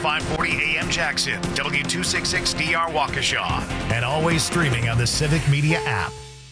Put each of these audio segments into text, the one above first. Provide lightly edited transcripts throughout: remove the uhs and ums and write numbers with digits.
540 AM Jackson, W266DR Waukesha, and always streaming on the Civic Media app.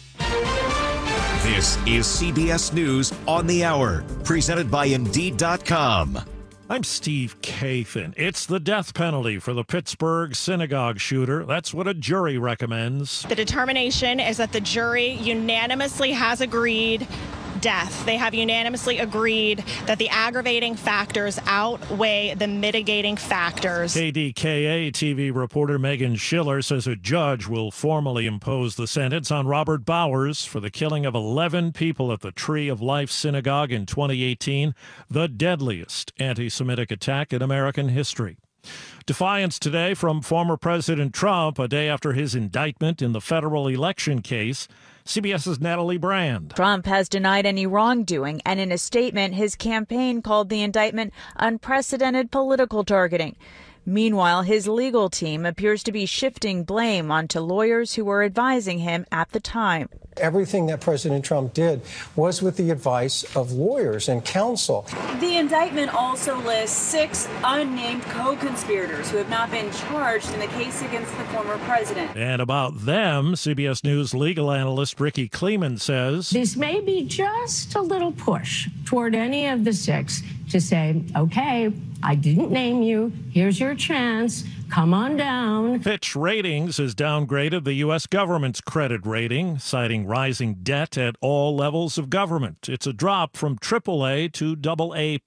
This is CBS News on the Hour, presented by Indeed.com. I'm Steve Kathan. It's the death penalty for the Pittsburgh synagogue shooter. That's what a jury recommends. The determination is that the jury unanimously has agreed death. They have unanimously agreed that the aggravating factors outweigh the mitigating factors. KDKA TV reporter Megan Schiller says a judge will formally impose the sentence on Robert Bowers for the killing of 11 people at the Tree of Life Synagogue in 2018, the deadliest anti-Semitic attack in American history. Defiance today from former President Trump a day after his indictment in the federal election case. CBS's Natalie Brand. Trump has denied any wrongdoing, and in a statement, his campaign called the indictment unprecedented political targeting. Meanwhile, his legal team appears to be shifting blame onto lawyers who were advising him at the time. Everything that President Trump did was with the advice of lawyers and counsel. The indictment also lists 6 unnamed co-conspirators who have not been charged in the case against the former president. And about them, CBS News legal analyst Ricky Kleeman says, this may be just a little push toward any of the 6 to say, okay, I didn't name you. Here's your chance. Come on down. Fitch Ratings has downgraded the U.S. government's credit rating, citing rising debt at all levels of government. It's a drop from AAA to AA+.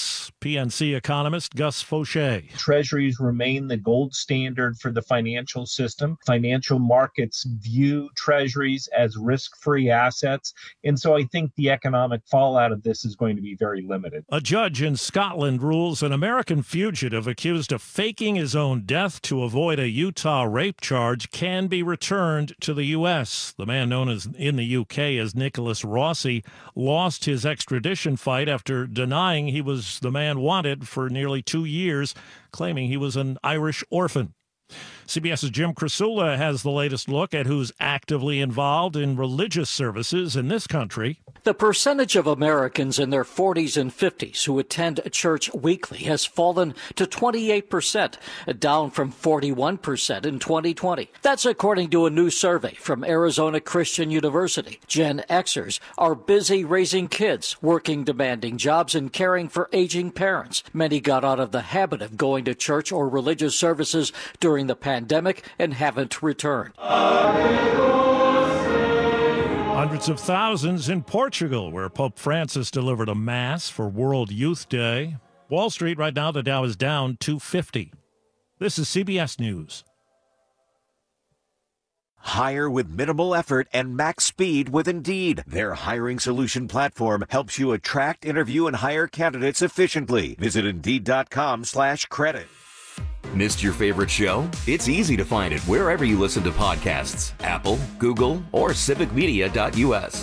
PNC economist Gus Fauché. Treasuries remain the gold standard for the financial system. Financial markets view treasuries as risk-free assets. And so I think the economic fallout of this is going to be very limited. A judge in Scotland rules an American fugitive accused of faking his own death to avoid a Utah rape charge can be returned to the U.S. The man known as in the U.K. as Nicholas Rossi lost his extradition fight after denying he was the man wanted for nearly 2 years, claiming he was an Irish orphan. CBS's Jim Krasula has the latest look at who's actively involved in religious services in this country. The percentage of Americans in their 40s and 50s who attend church weekly has fallen to 28%, down from 41% in 2020. That's according to a new survey from Arizona Christian University. Gen Xers are busy raising kids, working demanding jobs, and caring for aging parents. Many got out of the habit of going to church or religious services during the pandemic and haven't returned. Hundreds of thousands in Portugal, where Pope Francis delivered a mass for World Youth Day. Wall Street right now, the Dow is down 250. This is CBS News. Hire with minimal effort and max speed with Indeed. Their hiring solution platform helps you attract, interview, and hire candidates efficiently. Visit Indeed.com/credit. Missed your favorite show? It's easy to find it wherever you listen to podcasts. Apple, Google, or civicmedia.us.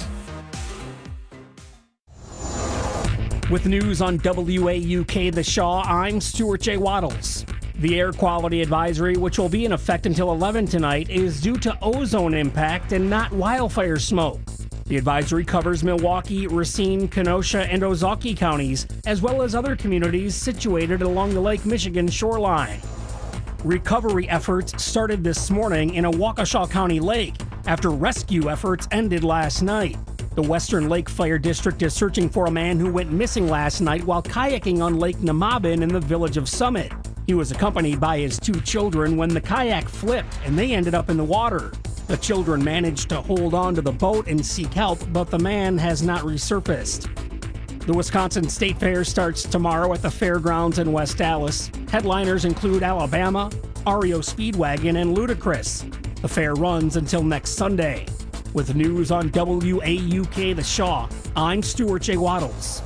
With news on WAUK The Shaw, I'm Stuart J. Waddles. The air quality advisory, which will be in effect until 11 tonight, is due to ozone impact and not wildfire smoke. The advisory covers Milwaukee, Racine, Kenosha, and Ozaukee counties, as well as other communities situated along the Lake Michigan shoreline. Recovery efforts started this morning in a Waukesha County lake after rescue efforts ended last night. The Western Lake Fire District is searching for a man who went missing last night while kayaking on Lake Namabin in the village of Summit. He was accompanied by his 2 children when the kayak flipped and they ended up in the water. The children managed to hold on to the boat and seek help, but the man has not resurfaced. The Wisconsin State Fair starts tomorrow at the fairgrounds in West Allis. Headliners include Alabama, REO Speedwagon, and Ludacris. The fair runs until next Sunday. With news on WAUK The Shaw, I'm Stuart J. Waddles.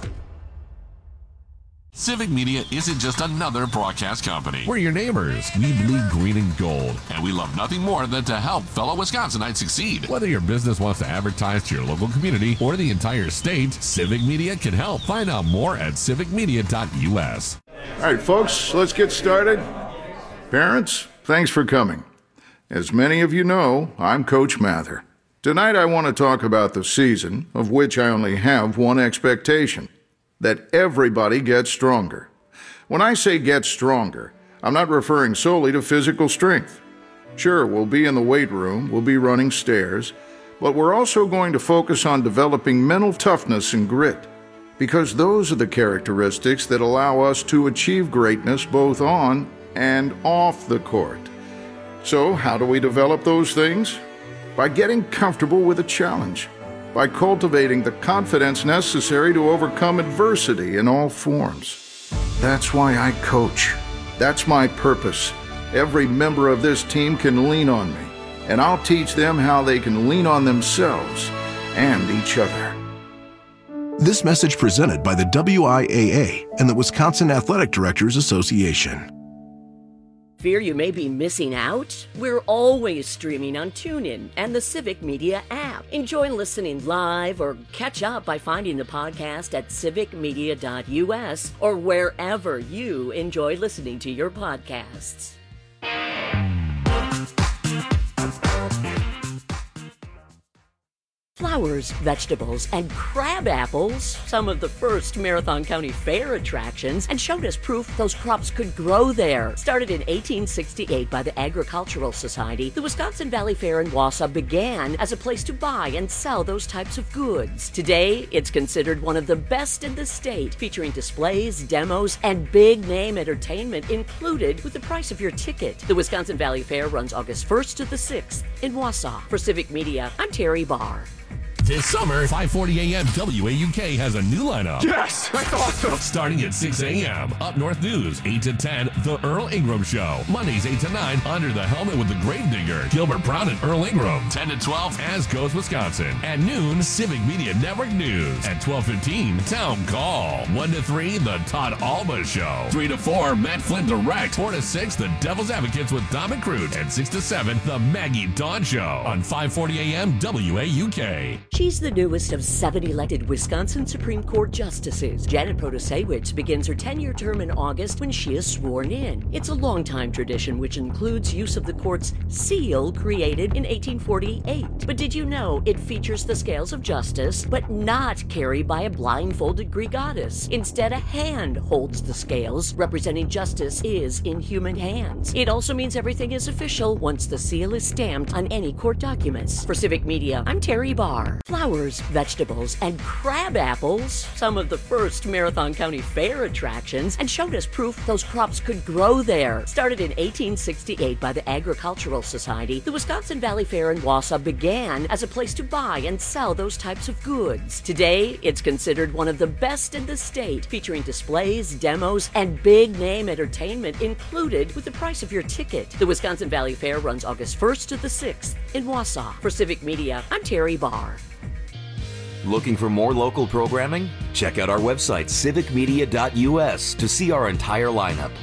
Civic Media isn't just another broadcast company. We're your neighbors. We bleed green and gold. And we love nothing more than to help fellow Wisconsinites succeed. Whether your business wants to advertise to your local community or the entire state, Civic Media can help. Find out more at civicmedia.us. All right, folks, let's get started. Parents, thanks for coming. As many of you know, I'm Coach Mather. Tonight I want to talk about the season, of which I only have one expectation: that everybody gets stronger. When I say get stronger, I'm not referring solely to physical strength. Sure, we'll be in the weight room, we'll be running stairs, but we're also going to focus on developing mental toughness and grit, because those are the characteristics that allow us to achieve greatness both on and off the court. So, how do we develop those things? By getting comfortable with a challenge, by cultivating the confidence necessary to overcome adversity in all forms. That's why I coach. That's my purpose. Every member of this team can lean on me, and I'll teach them how they can lean on themselves and each other. This message presented by the WIAA and the Wisconsin Athletic Directors Association. Fear you may be missing out? We're always streaming on TuneIn and the Civic Media app. Enjoy listening live or catch up by finding the podcast at civicmedia.us or wherever you enjoy listening to your podcasts. Flowers, vegetables, and crab apples, some of the first Marathon County Fair attractions, and showed us proof those crops could grow there. Started in 1868 by the Agricultural Society, the Wisconsin Valley Fair in Wausau began as a place to buy and sell those types of goods. Today, it's considered one of the best in the state, featuring displays, demos, and big-name entertainment included with the price of your ticket. The Wisconsin Valley Fair runs August 1st to the 6th in Wausau. For Civic Media, I'm Terry Barr. This summer, 5:40 a.m. WAUK has a new lineup. Yes, that's awesome. Starting at 6 a.m. Up North News, 8 to 10, The Earl Ingram Show. Mondays, 8 to 9, Under the Helmet with the Gravedigger. Gilbert Brown and Earl Ingram. 10 to 12, As Goes Wisconsin. At noon, Civic Media Network News. At 12:15, Town Call. 1 to 3, The Todd Alba Show. 3 to 4, Matt Flynn Direct. 4 to 6, The Devil's Advocates with Dom McCroot. And 6 to 7, The Maggie Dawn Show. On 5:40 a.m. WAUK. She's the newest of 7 elected Wisconsin Supreme Court justices. Janet Protasiewicz begins her 10-year term in August when she is sworn in. It's a long-time tradition which includes use of the court's seal created in 1848. But did you know it features the scales of justice, but not carried by a blindfolded Greek goddess? Instead, a hand holds the scales, representing justice is in human hands. It also means everything is official once the seal is stamped on any court documents. For Civic Media, I'm Terry Barr. Flowers, vegetables, and crab apples, some of the first Marathon County Fair attractions, and showed us proof those crops could grow there. Started in 1868 by the Agricultural Society, the Wisconsin Valley Fair in Wausau began as a place to buy and sell those types of goods. Today, it's considered one of the best in the state, featuring displays, demos, and big-name entertainment included with the price of your ticket. The Wisconsin Valley Fair runs August 1st to the 6th in Wausau. For Civic Media, I'm Terry Barr. Looking for more local programming? Check out our website, civicmedia.us, to see our entire lineup.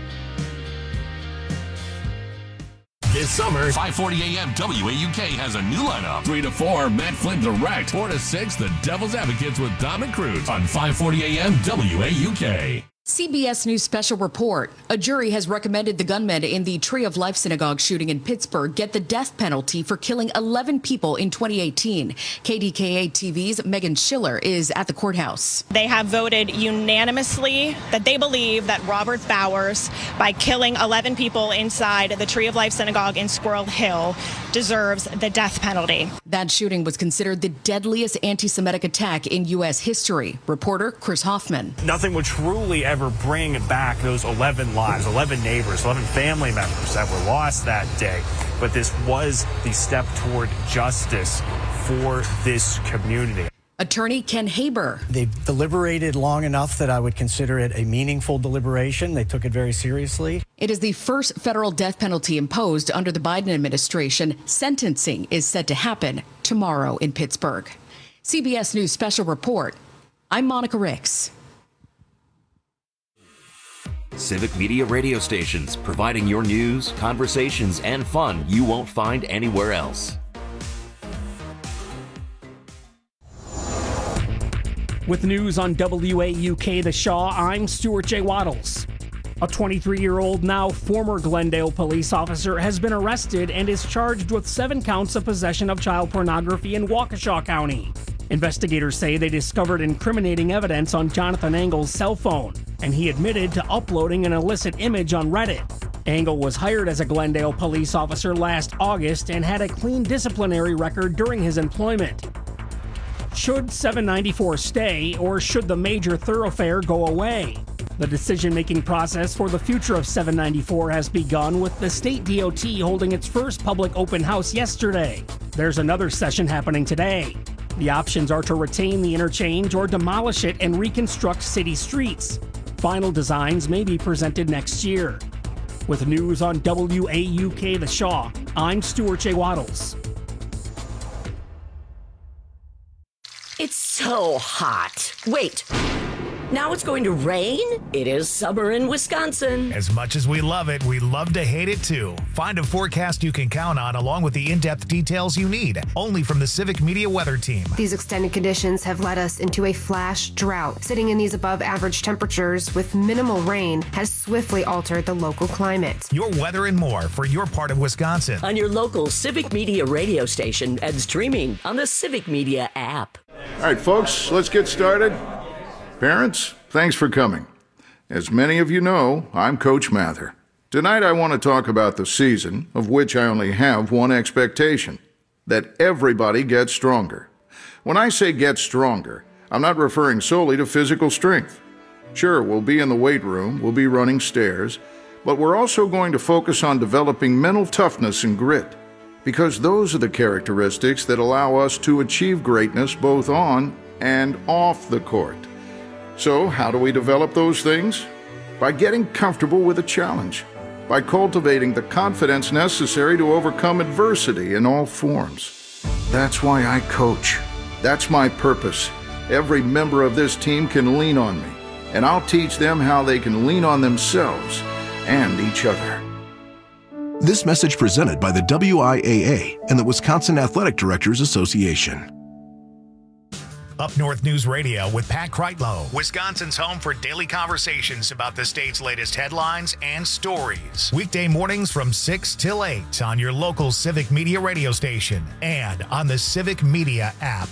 This summer, 5:40 a.m. WAUK has a new lineup. 3 to 4, Matt Flynn Direct. 4 to 6, The Devil's Advocates with Dom McCroot. On 5:40 a.m. WAUK. CBS News Special Report. A jury has recommended the gunman in the Tree of Life synagogue shooting in Pittsburgh get the death penalty for killing 11 people in 2018. KDKA TV's Megan Schiller is at the courthouse. They have voted unanimously that they believe that Robert Bowers, by killing 11 people inside the Tree of Life synagogue in Squirrel Hill, deserves the death penalty. That shooting was considered the deadliest anti-Semitic attack in U.S. history. Reporter Chris Hoffman. Nothing would truly ever bring back those 11 lives, 11 neighbors, 11 family members that were lost that day. But this was the step toward justice for this community. Attorney Ken Haber. They've deliberated long enough that I would consider it a meaningful deliberation. They took it very seriously. It is the first federal death penalty imposed under the Biden administration. Sentencing is set to happen tomorrow in Pittsburgh. CBS News Special Report. I'm Monica Ricks. Civic Media radio stations, providing your news, conversations, and fun you won't find anywhere else. With news on WAUK The Shaw, I'm Stuart J. Waddles. A 23-year-old, now former Glendale police officer, has been arrested and is charged with 7 counts of possession of child pornography in Waukesha County. Investigators say they discovered incriminating evidence on Jonathan Engel's cell phone, and he admitted to uploading an illicit image on Reddit. Engel was hired as a Glendale police officer last August and had a clean disciplinary record during his employment. Should 794 stay, or should the major thoroughfare go away? The decision-making process for the future of 794 has begun, with the state DOT holding its first public open house yesterday. There's another session happening today. The options are to retain the interchange or demolish it and reconstruct city streets. Final designs may be presented next year. With news on WAUK The Shaw, I'm Stuart J. Waddles. It's so hot. Wait. Now it's going to rain? It is summer in Wisconsin. As much as we love it, we love to hate it too. Find a forecast you can count on along with the in-depth details you need, only from the Civic Media Weather Team. These extended conditions have led us into a flash drought. Sitting in these above average temperatures with minimal rain has swiftly altered the local climate. Your weather and more for your part of Wisconsin. On your local Civic Media radio station and streaming on the Civic Media app. All right, folks, let's get started. Parents, thanks for coming. As many of you know, I'm Coach Mather. Tonight I want to talk about the season, of which I only have one expectation: that everybody gets stronger. When I say get stronger, I'm not referring solely to physical strength. Sure, we'll be in the weight room, we'll be running stairs, but we're also going to focus on developing mental toughness and grit, because those are the characteristics that allow us to achieve greatness both on and off the court. So, how do we develop those things? By getting comfortable with a challenge, by cultivating the confidence necessary to overcome adversity in all forms. That's why I coach. That's my purpose. Every member of this team can lean on me, and I'll teach them how they can lean on themselves and each other. This message presented by the WIAA and the Wisconsin Athletic Directors Association. Up North News Radio with Pat Kreitlow, Wisconsin's home for daily conversations about the state's latest headlines and stories. Weekday mornings from 6 till 8 on your local Civic Media radio station and on the Civic Media app.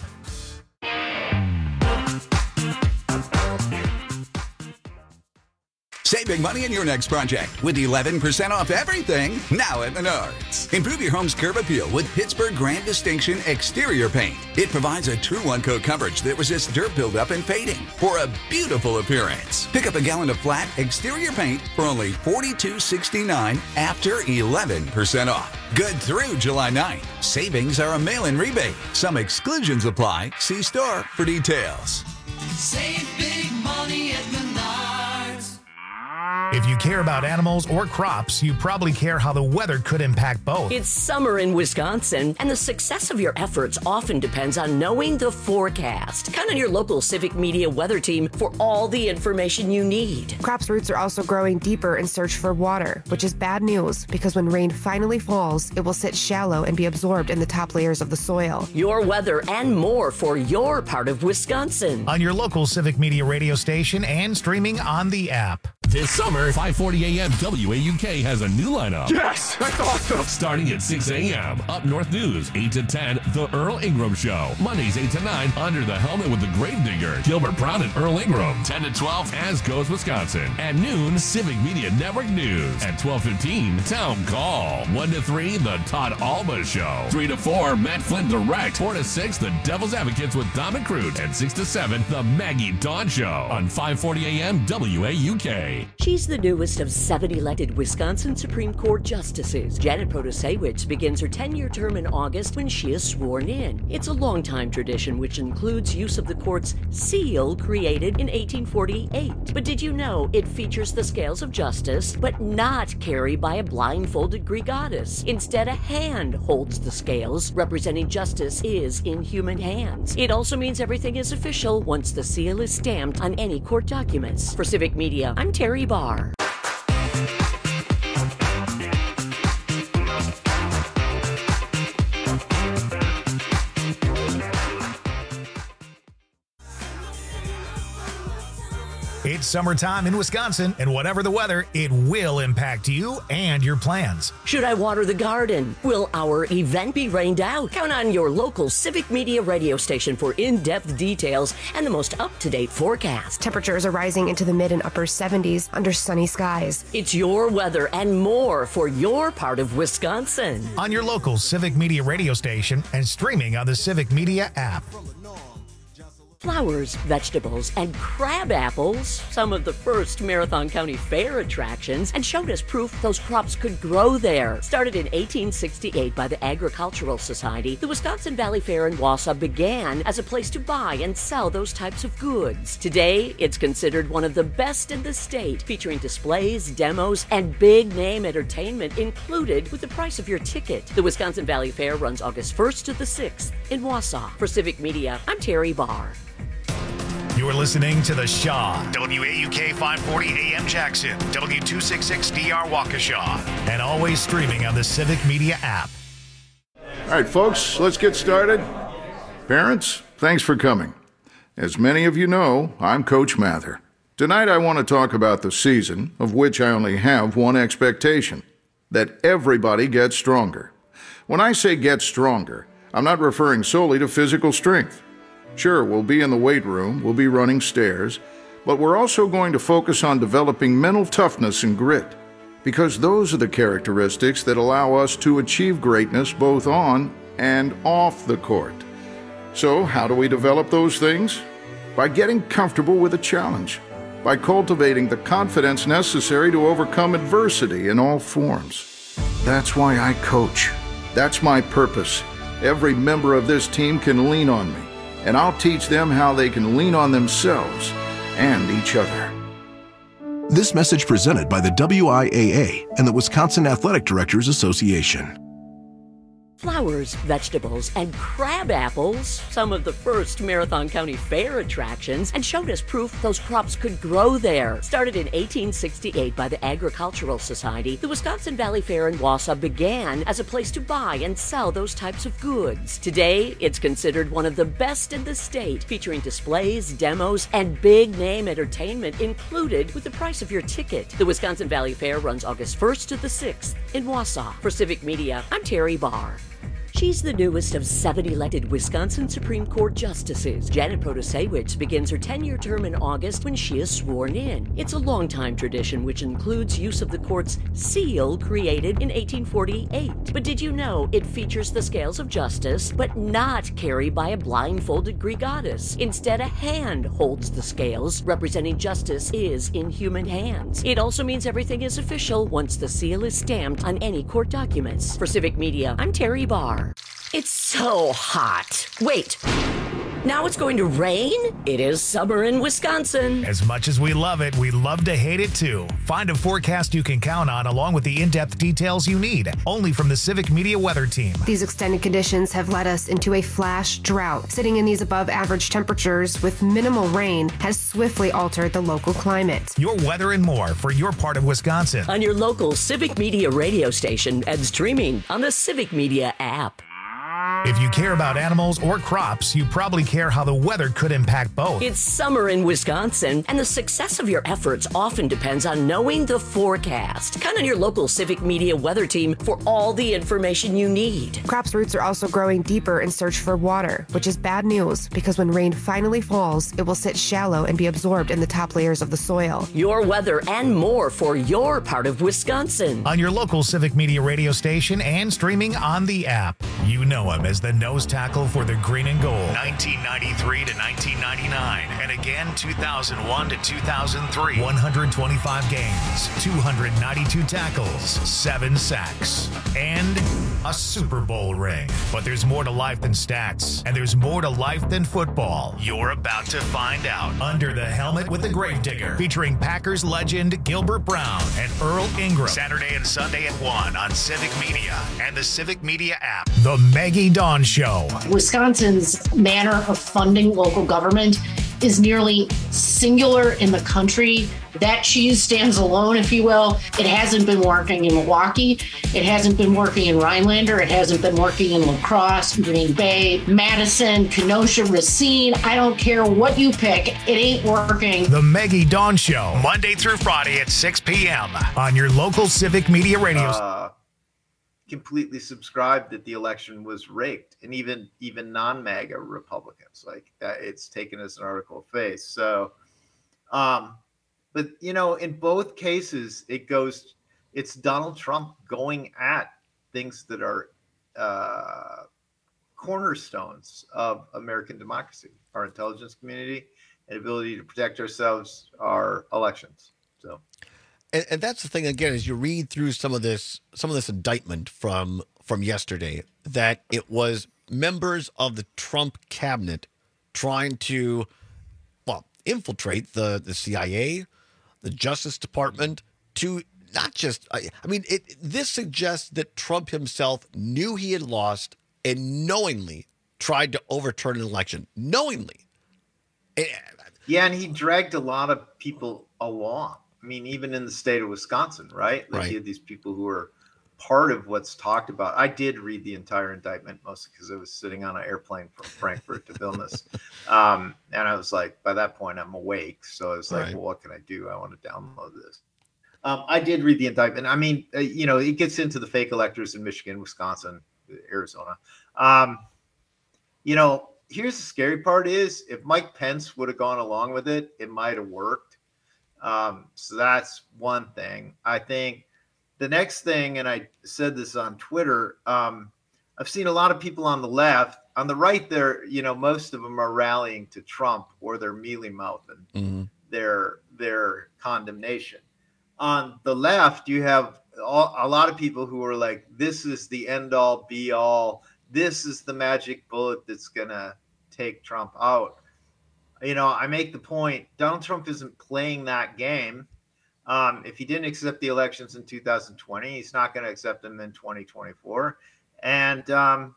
Save big money in your next project with 11% off everything now at Menards. Improve your home's curb appeal with Pittsburgh Grand Distinction exterior paint. It provides a true one-coat coverage that resists dirt buildup and fading for a beautiful appearance. Pick up a gallon of flat exterior paint for only $42.69 after 11% off. Good through July 9th. Savings are a mail-in rebate. Some exclusions apply. See store for details. Save big money at Menards. If you care about animals or crops, you probably care how the weather could impact both. It's summer in Wisconsin, and the success of your efforts often depends on knowing the forecast. Count on your local Civic Media Weather Team for all the information you need. Crops' roots are also growing deeper in search for water, which is bad news because when rain finally falls, it will sit shallow and be absorbed in the top layers of the soil. Your weather and more for your part of Wisconsin. On your local Civic Media radio station and streaming on the app. This summer, 5:40 a.m. WAUK has a new lineup. Yes, that's awesome. Starting at 6 a.m. Up North News, 8 to 10, The Earl Ingram Show. Mondays, 8 to 9, Under the Helmet with the Gravedigger, Gilbert Brown and Earl Ingram. 10 to 12, As Goes Wisconsin. At noon, Civic Media Network News. At 12:15, Town Call. 1 to 3, The Todd Alba Show. 3 to 4, Matt Flynn Direct. 4 to 6, The Devil's Advocates with Dom and Crute. And 6 to 7, The Maggie Dawn Show. On 5:40 a.m. WAUK. She's the newest of 7 elected Wisconsin Supreme Court justices. Janet Protasiewicz begins her 10-year term in August when she is sworn in. It's a long-time tradition which includes use of the court's seal created in 1848. But did you know it features the scales of justice, but not carried by a blindfolded Greek goddess? Instead, a hand holds the scales, representing justice is in human hands. It also means everything is official once the seal is stamped on any court documents. For Civic Media, I'm Terry Barr. It's summertime in Wisconsin, and whatever the weather, it will impact you and your plans. Should I water the garden? Will our event be rained out? Count on your local Civic Media radio station for in-depth details and the most up-to-date forecast. Temperatures are rising into the mid and upper 70s under sunny skies. It's your weather and more for your part of Wisconsin. On your local Civic Media radio station and streaming on the Civic Media app. Flowers, vegetables, and crab apples, some of the first Marathon County Fair attractions, and showed us proof those crops could grow there. Started in 1868 by the Agricultural Society, the Wisconsin Valley Fair in Wausau began as a place to buy and sell those types of goods. Today, it's considered one of the best in the state, featuring displays, demos, and big-name entertainment included with the price of your ticket. The Wisconsin Valley Fair runs August 1st to the 6th in Wausau. For Civic Media, I'm Terry Barr. You're listening to The Shaw, WAUK 540 AM Jackson, W266DR Waukesha, and always streaming on the Civic Media app. All right, folks, let's get started. Parents, thanks for coming. As many of you know, I'm Coach Mather. Tonight I want to talk about the season, of which I only have one expectation, that everybody gets stronger. When I say get stronger, I'm not referring solely to physical strength. Sure, we'll be in the weight room, we'll be running stairs, but we're also going to focus on developing mental toughness and grit, because those are the characteristics that allow us to achieve greatness both on and off the court. So, how do we develop those things? By getting comfortable with a challenge, by cultivating the confidence necessary to overcome adversity in all forms. That's why I coach. That's my purpose. Every member of this team can lean on me, and I'll teach them how they can lean on themselves and each other. This message presented by the WIAA and the Wisconsin Athletic Directors Association. Flowers, vegetables, and crab apples, some of the first Marathon County Fair attractions, and showed us proof those crops could grow there. Started in 1868 by the Agricultural Society, the Wisconsin Valley Fair in Wausau began as a place to buy and sell those types of goods. Today, it's considered one of the best in the state, featuring displays, demos, and big-name entertainment included with the price of your ticket. The Wisconsin Valley Fair runs August 1st to the 6th in Wausau. For Civic Media, I'm Terry Barr. She's the newest of 7 elected Wisconsin Supreme Court justices. Janet Protasiewicz begins her 10-year term in August when she is sworn in. It's a long-time tradition which includes use of the court's seal created in 1848. But did you know it features the scales of justice, but not carried by a blindfolded Greek goddess? Instead, a hand holds the scales, representing justice is in human hands. It also means everything is official once the seal is stamped on any court documents. For Civic Media, I'm Terry Barr. It's so hot. Wait, now it's going to rain? It is summer in Wisconsin. As much as we love it, we love to hate it too. Find a forecast you can count on along with the in-depth details you need, only from the Civic Media weather team. These extended conditions have led us into a flash drought. Sitting in these above average temperatures with minimal rain has swiftly altered the local climate. Your weather and more for your part of Wisconsin. On your local Civic Media radio station and streaming on the Civic Media app. If you care about animals or crops, you probably care how the weather could impact both. It's summer in Wisconsin, and the success of your efforts often depends on knowing the forecast. Count on your local Civic Media weather team for all the information you need. Crops' roots are also growing deeper in search for water, which is bad news because when rain finally falls, it will sit shallow and be absorbed in the top layers of the soil. Your weather and more for your part of Wisconsin. On your local Civic Media radio station and streaming on the app. You know him as the nose tackle for the green and gold, 1993 to 1999, and again 2001 to 2003. 125 games, 292 tackles, 7 sacks, and a Super Bowl ring. But there's more to life than stats, and there's more to life than football. You're about to find out. Under the Helmet with the Gravedigger, featuring Packers legend Gilbert Brown and Earl Ingram. Saturday and Sunday at 1 on Civic Media and the Civic Media app. The Maggie Dawn Show. Wisconsin's manner of funding local government is nearly singular in the country. That cheese stands alone, if you will. It hasn't been working in Milwaukee. It hasn't been working in Rhinelander. It hasn't been working in La Crosse, Green Bay, Madison, Kenosha, Racine. I don't care what you pick. It ain't working. The Maggie Dawn Show, Monday through Friday at 6 p.m. on your local Civic Media Radio. Completely subscribed that the election was rigged, and even non-MAGA Republicans, like it's taken as an article of faith. So, but in both cases, it's Donald Trump going at things that are cornerstones of American democracy, our intelligence community, and ability to protect ourselves, our elections. So. And that's the thing, again, as you read through some of this indictment from yesterday, that it was members of the Trump cabinet trying to, infiltrate the CIA, the Justice Department, to not just, this suggests that Trump himself knew he had lost and knowingly tried to overturn an election. Knowingly. Yeah, and he dragged a lot of people along. I mean, even in the state of Wisconsin, right? Like, you had these people who were part of what's talked about. I did read the entire indictment, mostly because I was sitting on an airplane from Frankfurt to Vilnius. And I was like, by that point, I'm awake. So I was like, well, what can I do? I want to download this. I did read the indictment. I mean, it gets into the fake electors in Michigan, Wisconsin, Arizona. Here's the scary part is if Mike Pence would have gone along with it, it might have worked. So that's one thing. I think the next thing, and I said this on Twitter, I've seen a lot of people on the left. On the right, they're, most of them are rallying to Trump, or they're mealy-mouthing their condemnation. On the left, you have a lot of people who are like, this is the end-all, be-all. This is the magic bullet that's going to take Trump out. I make the point, Donald Trump isn't playing that game. If he didn't accept the elections in 2020, he's not going to accept them in 2024. And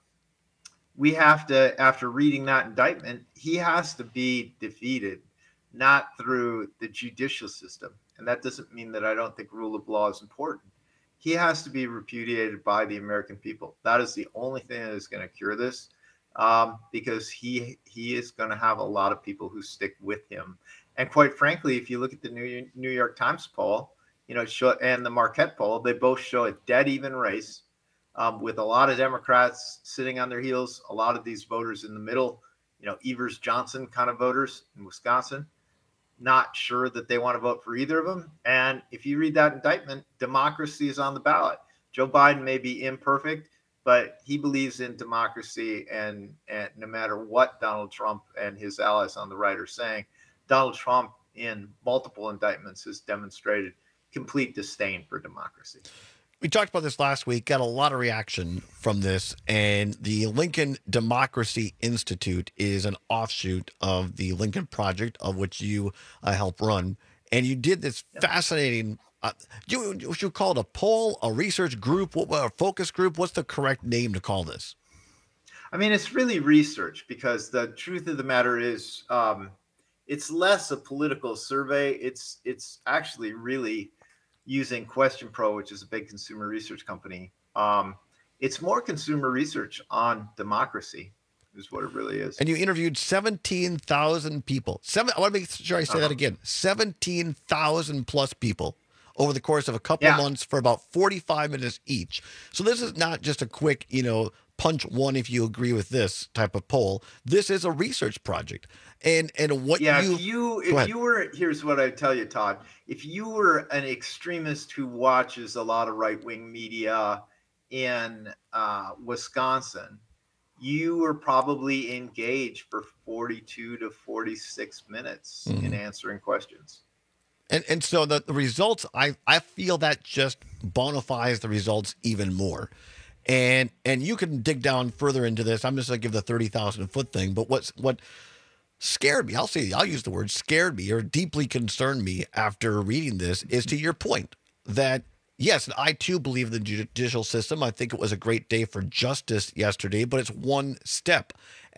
we have to, after reading that indictment, he has to be defeated, not through the judicial system. And that doesn't mean that I don't think rule of law is important. He has to be repudiated by the American people. That is the only thing that is going to cure this. Because he is going to have a lot of people who stick with him. And quite frankly, if you look at the New York Times poll, and the Marquette poll, they both show a dead even race with a lot of Democrats sitting on their heels, a lot of these voters in the middle, Evers Johnson kind of voters in Wisconsin, not sure that they want to vote for either of them. And if you read that indictment, democracy is on the ballot. Joe Biden may be imperfect, but he believes in democracy, and no matter what Donald Trump and his allies on the right are saying, Donald Trump in multiple indictments has demonstrated complete disdain for democracy. We talked about this last week, got a lot of reaction from this, and the Lincoln Democracy Institute is an offshoot of the Lincoln Project, of which you help run. And you did this fascinating you call it a poll, a research group, a focus group? What's the correct name to call this? I mean, it's really research, because the truth of the matter is it's less a political survey. It's actually really using Question Pro, which is a big consumer research company. It's more consumer research on democracy is what it really is. And you interviewed 17,000 people. I want to make sure I say that again. 17,000 plus people over the course of a couple of months for about 45 minutes each. So this is not just a quick, punch one if you agree with this type of poll. This is a research project. And what if you were, here's what I tell you, Todd. If you were an extremist who watches a lot of right-wing media in Wisconsin, you were probably engaged for 42 to 46 minutes in answering questions. And so the results, I feel that just bona fides the results even more. And you can dig down further into this. I'm just going to give the 30,000 foot thing. But what scared me, I'll use the word scared me, or deeply concerned me after reading this, is to your point that, yes, and I too believe in the judicial system. I think it was a great day for justice yesterday, but it's one step.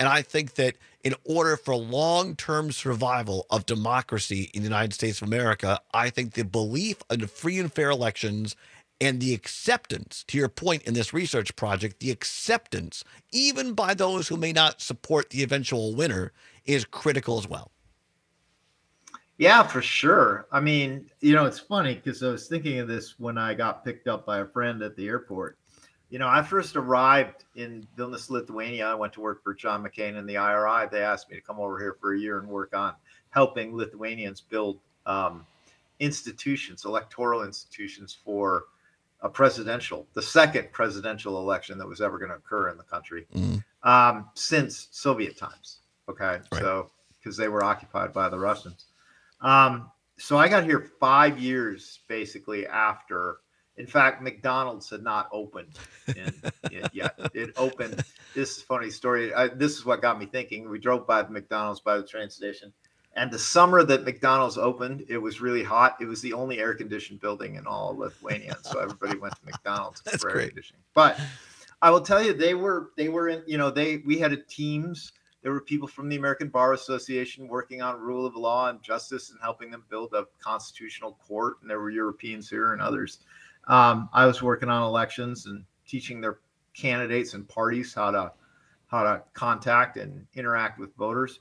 And I think that in order for long-term survival of democracy in the United States of America, I think the belief in free and fair elections and the acceptance, to your point in this research project, the acceptance, even by those who may not support the eventual winner, is critical as well. Yeah, for sure. I mean, it's funny because I was thinking of this when I got picked up by a friend at the airport. I first arrived in Vilnius, Lithuania. I went to work for John McCain and the IRI. They asked me to come over here for a year and work on helping Lithuanians build institutions, electoral institutions for the second presidential election that was ever going to occur in the country since Soviet times. Okay. Right. So, because they were occupied by the Russians. So I got here 5 years basically after. In fact, McDonald's had not opened yet. It opened. This is a funny story. This is what got me thinking. We drove by the McDonald's by the train station. And the summer that McDonald's opened, it was really hot. It was the only air-conditioned building in all of Lithuania. So everybody went to McDonald's for air conditioning. But I will tell you, they were in, we had teams. There were people from the American Bar Association working on rule of law and justice and helping them build a constitutional court. And there were Europeans here and others. I was working on elections and teaching their candidates and parties how to contact and interact with voters.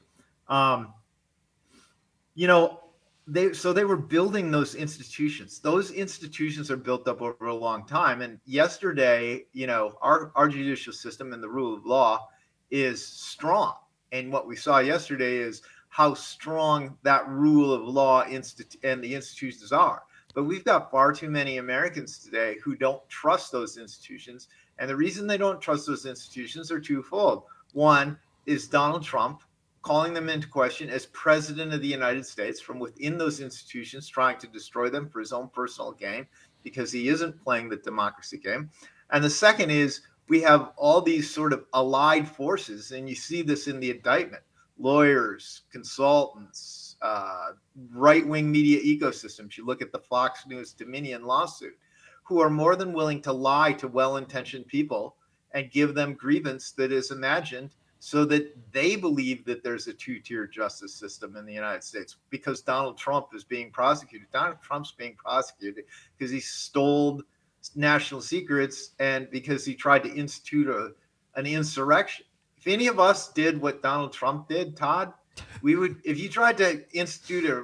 They were building those institutions. Those institutions are built up over a long time. And yesterday, our judicial system and the rule of law is strong. And what we saw yesterday is how strong that rule of law and the institutions are. But we've got far too many Americans today who don't trust those institutions. And the reason they don't trust those institutions are twofold. One is Donald Trump calling them into question as president of the United States from within those institutions, trying to destroy them for his own personal gain because he isn't playing the democracy game. And the second is we have all these sort of allied forces, and you see this in the indictment, lawyers, consultants, right-wing media ecosystems. You look at the Fox News Dominion lawsuit, who are more than willing to lie to well-intentioned people and give them grievance that is imagined so that they believe that there's a two-tier justice system in the United States because Donald Trump is being prosecuted. Donald Trump's being prosecuted because he stole national secrets and because he tried to institute an insurrection. If any of us did what Donald Trump did, Todd, we would. If you tried to institute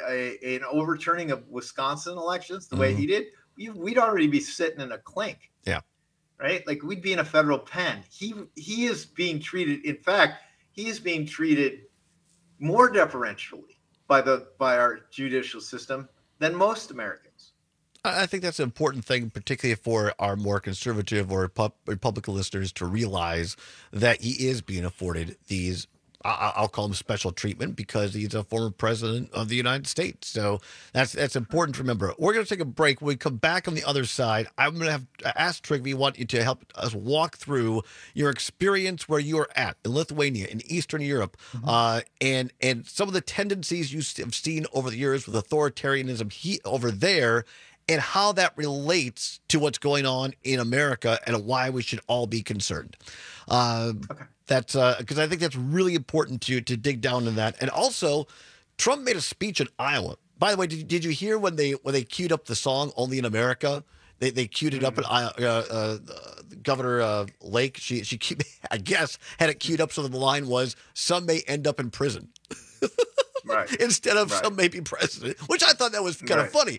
an overturning of Wisconsin elections the way he did, we'd already be sitting in a clink. Yeah. Right? Like we'd be in a federal pen. He is being treated. In fact, he is being treated more deferentially by our judicial system than most Americans. I think that's an important thing, particularly for our more conservative or Republican listeners to realize that he is being afforded these, I'll call them special treatment because he's a former president of the United States. So that's important to remember. We're going to take a break. When we come back on the other side, I'm going to have asked Trygve, want you to help us walk through your experience where you are at in Lithuania, in Eastern Europe, and some of the tendencies you have seen over the years with authoritarianism over there, and how that relates to what's going on in America and why we should all be concerned. That's because I think that's really important to dig down in that. And also, Trump made a speech in Iowa. By the way, did you hear when they queued up the song "Only in America"? They queued it up at Governor Lake. She I guess had it queued up so that the line was "Some may end up in prison." Right. Instead of some may be president, which I thought that was kind of funny.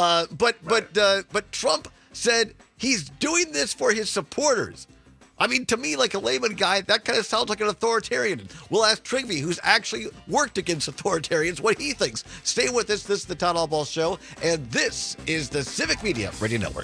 But Trump said he's doing this for his supporters. I mean, to me, like a layman guy, that kind of sounds like an authoritarian. We'll ask Trygve, who's actually worked against authoritarians, what he thinks. Stay with us. This is the Todd Albaugh Show, and this is the Civic Media Radio Network.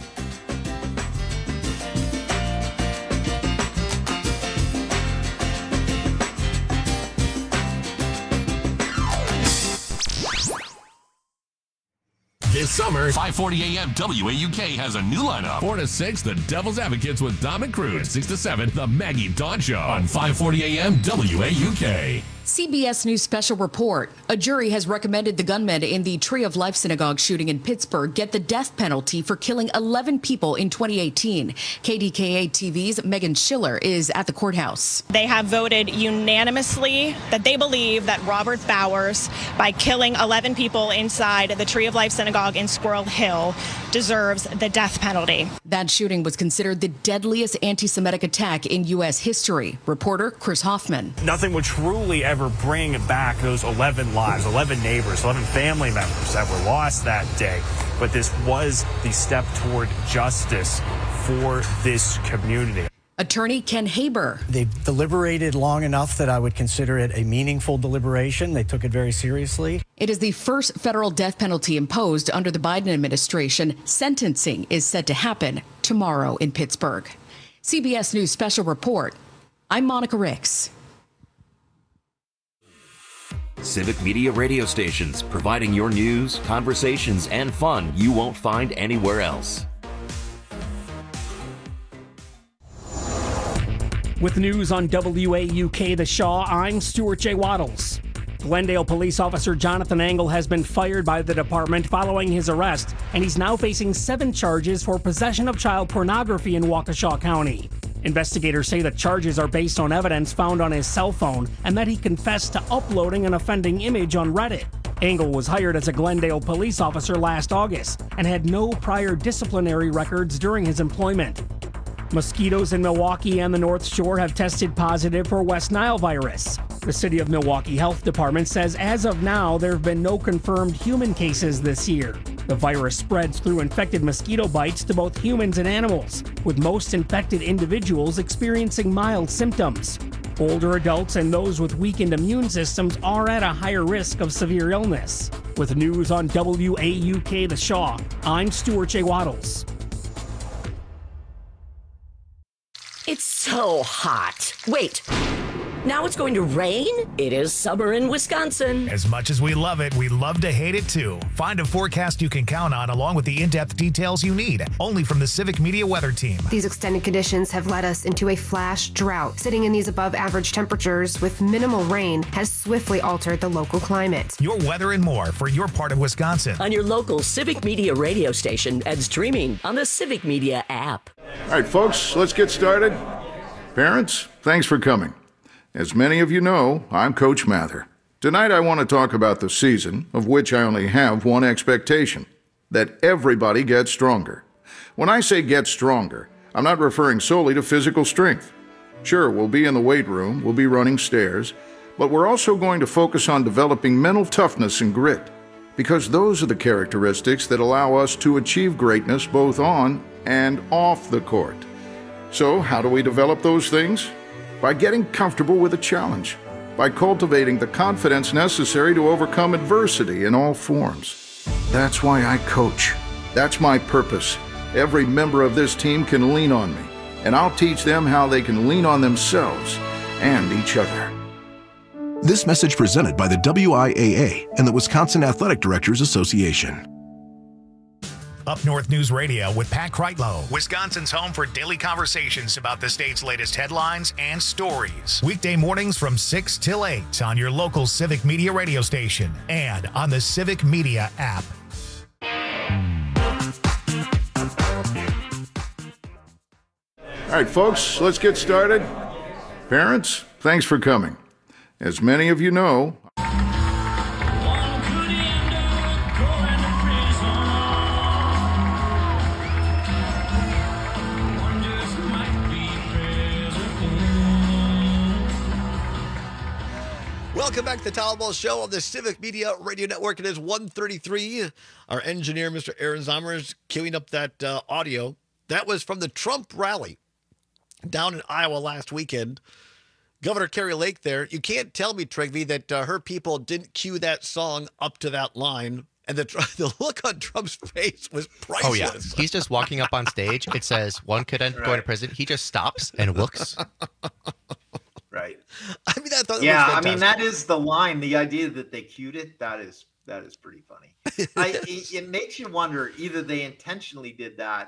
This summer, 5:40 a.m. WAUK has a new lineup. 4 to 6, The Devil's Advocates with Dom and Cruz. 6 to 7, The Maggie Dawn Show on 5:40 a.m. WAUK. CBS News special report. A jury has recommended the gunman in the Tree of Life synagogue shooting in Pittsburgh get the death penalty for killing 11 people in 2018. KDKA TV's Megan Schiller is at the courthouse. They have voted unanimously that they believe that Robert Bowers, by killing 11 people inside the Tree of Life synagogue in Squirrel Hill, deserves the death penalty. That shooting was considered the deadliest anti-Semitic attack in U.S. history. Reporter Chris Hoffman. Nothing would truly ever bring back those 11 lives, 11 neighbors, 11 family members that were lost that day. But this was the step toward justice for this community. Attorney Ken Haber. They deliberated long enough that I would consider it a meaningful deliberation. They took it very seriously. It is the first federal death penalty imposed under the Biden administration. Sentencing is set to happen tomorrow in Pittsburgh. CBS News special report. I'm Monica Ricks. Civic Media radio stations, providing your news, conversations, and fun you won't find anywhere else. With news on WAUK The Shaw, I'm Stuart J. Waddles. Glendale police officer Jonathan Engel has been fired by the department following his arrest, and he's now facing 7 charges for possession of child pornography in Waukesha County. Investigators say the charges are based on evidence found on his cell phone and that he confessed to uploading an offending image on Reddit. Engel was hired as a Glendale police officer last August and had no prior disciplinary records during his employment. Mosquitoes in Milwaukee and the North Shore have tested positive for West Nile virus. The City of Milwaukee Health Department says as of now, there have been no confirmed human cases this year. The virus spreads through infected mosquito bites to both humans and animals, with most infected individuals experiencing mild symptoms. Older adults and those with weakened immune systems are at a higher risk of severe illness. With news on WAUK The Shaw, I'm Stuart J. Waddles. It's so hot. Wait. Now it's going to rain? It is summer in Wisconsin. As much as we love it, we love to hate it too. Find a forecast you can count on along with the in-depth details you need, only from the Civic Media Weather Team. These extended conditions have led us into a flash drought. Sitting in these above average temperatures with minimal rain has swiftly altered the local climate. Your weather and more for your part of Wisconsin. On your local Civic Media radio station and streaming on the Civic Media app. All right, folks, let's get started. Parents, thanks for coming. As many of you know, I'm Coach Mather. Tonight I want to talk about the season, of which I only have one expectation, that everybody gets stronger. When I say get stronger, I'm not referring solely to physical strength. Sure, we'll be in the weight room, we'll be running stairs, but we're also going to focus on developing mental toughness and grit, because those are the characteristics that allow us to achieve greatness both on and off the court. So, how do we develop those things? By getting comfortable with a challenge, by cultivating the confidence necessary to overcome adversity in all forms. That's why I coach. That's my purpose. Every member of this team can lean on me, and I'll teach them how they can lean on themselves and each other. This message presented by the WIAA and the Wisconsin Athletic Directors Association. Up North News Radio with Pat Kreitlow, Wisconsin's home for daily conversations about the state's latest headlines and stories. Weekday mornings from 6 till 8 on your local Civic Media radio station and on the Civic Media app. All right, folks, let's get started. Parents, thanks for coming. As many of you know, Welcome back to the Town Ball Show on the Civic Media Radio Network. It is 1:33. Our engineer, Mr. Aaron Zomer, is queuing up that audio. That was from the Trump rally down in Iowa last weekend. Governor Kari Lake there. You can't tell me, Trigby, that her people didn't cue that song up to that line. And the look on Trump's face was priceless. Oh, yeah. He's just walking up on stage. It says, one could end going to prison. He just stops and looks. Right. I mean, I thought yeah, was I mean, that is the line. The idea that they cued it, that is pretty funny. It makes you wonder, either they intentionally did that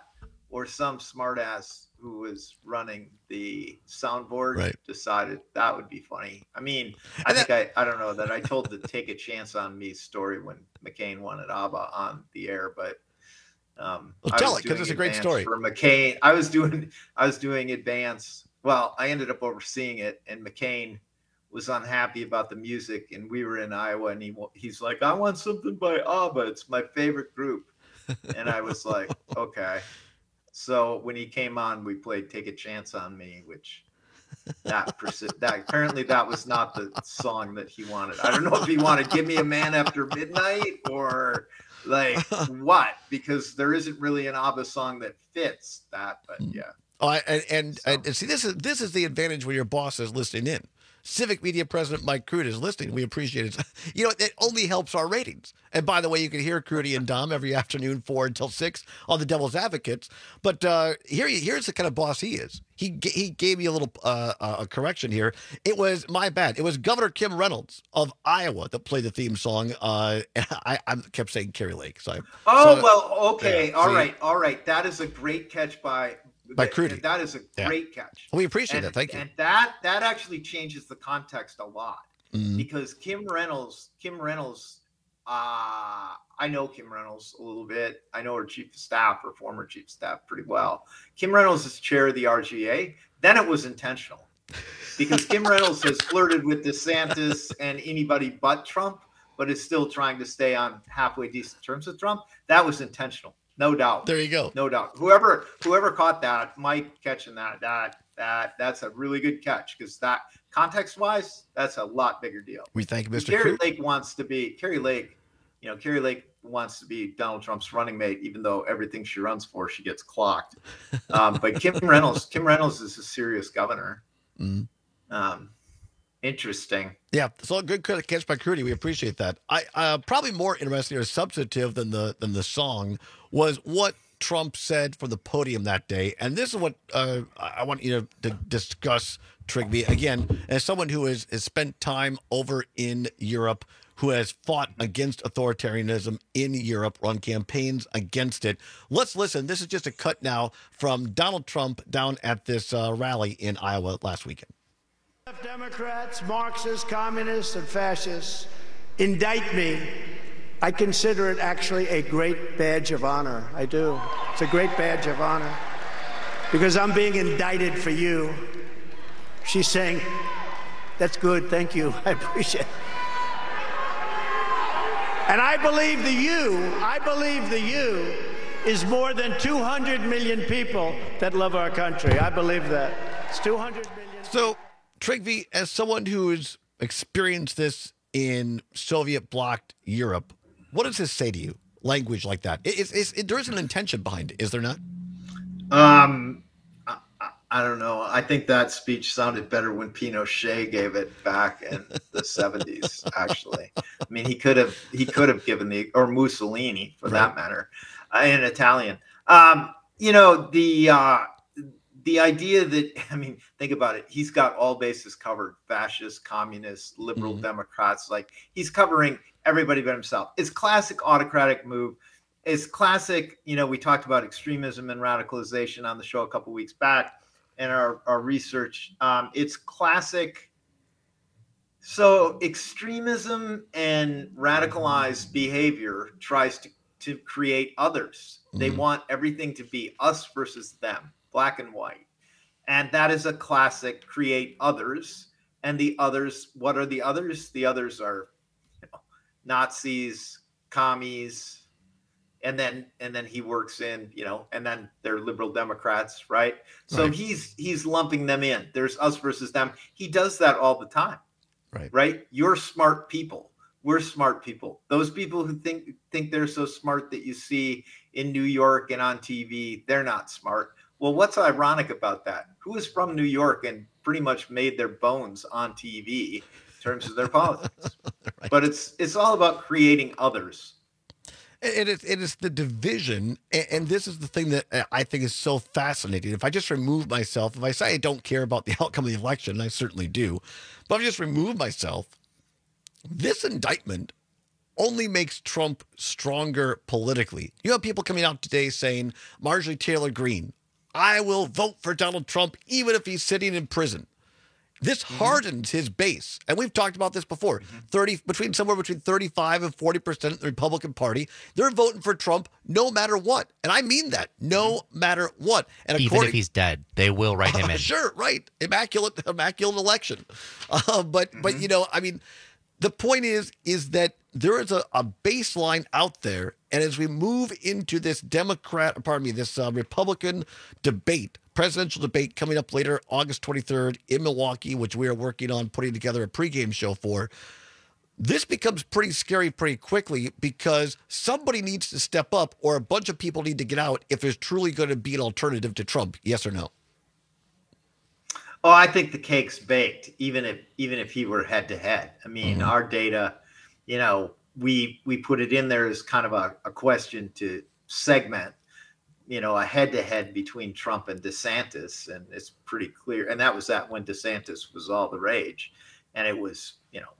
or some smartass who was running the soundboard decided that would be funny. I mean, I don't know that I told the Take a Chance on Me story when McCain won at ABBA on the air, but tell it, because it's a great story. For McCain, I was doing advance. Well, I ended up overseeing it, and McCain was unhappy about the music, and we were in Iowa, and he's like, I want something by ABBA. It's my favorite group. And I was like, okay. So when he came on, we played Take a Chance on Me, which that apparently that was not the song that he wanted. I don't know if he wanted Give Me a Man After Midnight or like what, because there isn't really an ABBA song that fits that, but yeah. And see, this is the advantage when your boss is listening in. Civic Media President Mike Crude is listening. We appreciate it. You know, it only helps our ratings. And by the way, you can hear Crudy and Dom every afternoon, 4 until 6 on the Devil's Advocates. But here's the kind of boss he is. He gave me a little a correction here. It was my bad. It was Governor Kim Reynolds of Iowa that played the theme song. I kept saying Kerry Lake. Okay. Yeah, all right. That is a great catch by Crudy. That is a great catch. We appreciate that. Thank you. And that actually changes the context a lot because Kim Reynolds, I know Kim Reynolds a little bit. I know her chief of staff or former chief of staff pretty well. Kim Reynolds is chair of the RGA. Then it was intentional because Kim Reynolds has flirted with DeSantis and anybody but Trump, but is still trying to stay on halfway decent terms with Trump. That was intentional. No doubt. There you go. No doubt. Whoever caught that, Mike catching that's a really good catch because that context-wise, that's a lot bigger deal. We thank Mr. Kerry Lake wants to be Donald Trump's running mate, even though everything she runs for, she gets clocked. But Kim Reynolds is a serious governor. Interesting. Yeah, so a good catch by Crudy. We appreciate that. I probably more interesting or substantive than the song was what Trump said from the podium that day, and this is what I want you to discuss, Trigby, again as someone who has spent time over in Europe, who has fought against authoritarianism in Europe, run campaigns against it. Let's listen. This is just a cut now from Donald Trump down at this rally in Iowa last weekend. Democrats, Marxists, communists, and fascists indict me, I consider it actually a great badge of honor. I do. It's a great badge of honor because I'm being indicted for you. She's saying, that's good, thank you, I appreciate it. And I believe the you is more than 200 million people that love our country. I believe that. It's 200 million. So, Trigby, as someone who's experienced this in Soviet-blocked Europe, what does this say to you? Language like that. There is an intention behind it, is there not? I don't know. I think that speech sounded better when Pinochet gave it back in the 70s, actually. I mean, he could have given or Mussolini, for that matter, in Italian. The idea that, I mean, think about it. He's got all bases covered. Fascists, communists, liberal Democrats. Like, he's covering everybody but himself. It's classic autocratic move. It's classic, we talked about extremism and radicalization on the show a couple weeks back in our research. It's classic. So extremism and radicalized behavior tries to create others. They want everything to be us versus them. Black and white. And that is a classic create others. And the others, what are the others? The others are Nazis, commies, and then he works in, and then they're liberal Democrats, right? So he's lumping them in. There's us versus them. He does that all the time. Right? You're smart people. We're smart people. Those people who think they're so smart that you see in New York and on TV, they're not smart. Well, what's ironic about that? Who is from New York and pretty much made their bones on TV in terms of their politics? But it's all about creating others. It is the division, and this is the thing that I think is so fascinating. If I just remove myself, if I say I don't care about the outcome of the election, and I certainly do, but if I just remove myself, this indictment only makes Trump stronger politically. You have people coming out today saying, Marjorie Taylor Greene, I will vote for Donald Trump even if he's sitting in prison. This hardens his base. And we've talked about this before. Somewhere between 35 and 40% of the Republican Party, they're voting for Trump no matter what. And I mean that, no matter what. And even if he's dead, they will write him in. Sure, right. Immaculate election. But you know, I mean, the point is that there is a baseline out there. And as we move into this Republican debate, presidential debate coming up later, August 23rd in Milwaukee, which we are working on putting together a pregame show for, this becomes pretty scary pretty quickly because somebody needs to step up or a bunch of people need to get out if there's truly going to be an alternative to Trump. Yes or no? Oh, I think the cake's baked, even if he were head to head. I mean, our data, you know, we put it in there as kind of a question to segment, you know, a head-to-head between Trump and DeSantis, and it's pretty clear. And that was when DeSantis was all the rage, and it was, you know,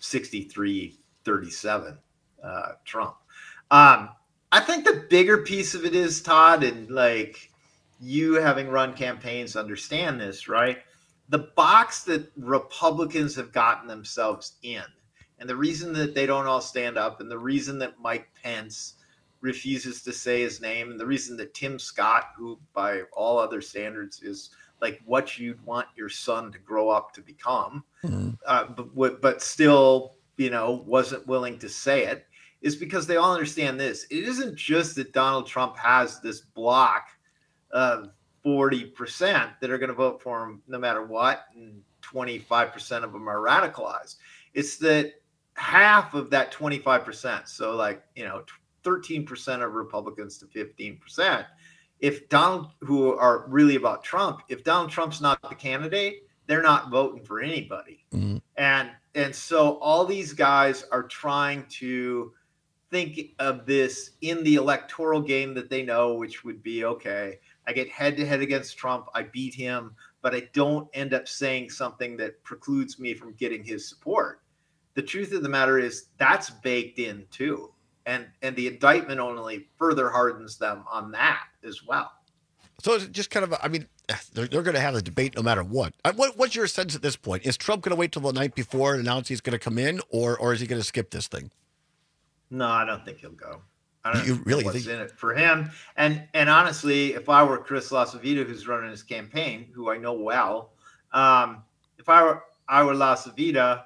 63-37 Trump. I think the bigger piece of it is, Todd, and like you having run campaigns understand this, right? The box that Republicans have gotten themselves in, and the reason that they don't all stand up, and the reason that Mike Pence refuses to say his name, and the reason that Tim Scott, who by all other standards is like what you'd want your son to grow up to become, but still, you know, wasn't willing to say it, is because they all understand this. It isn't just that Donald Trump has this block of 40% that are going to vote for him no matter what, and 25% of them are radicalized. It's that half of that 25%, so like, you know, 13% of Republicans to 15%. Who are really about Trump, if Donald Trump's not the candidate, they're not voting for anybody. And so all these guys are trying to think of this in the electoral game that they know, which would be, okay, I get head to head against Trump, I beat him, but I don't end up saying something that precludes me from getting his support. The truth of the matter is that's baked in too. And the indictment only further hardens them on that as well. So it's just kind of, I mean, they're going to have a debate no matter what. What's your sense at this point? Is Trump going to wait till the night before and announce he's going to come in, or is he going to skip this thing? No, I don't think he'll go. I don't know what's in it for him. And honestly, if I were Chris LaCivita, who's running his campaign, who I know well, if I were LaCivita,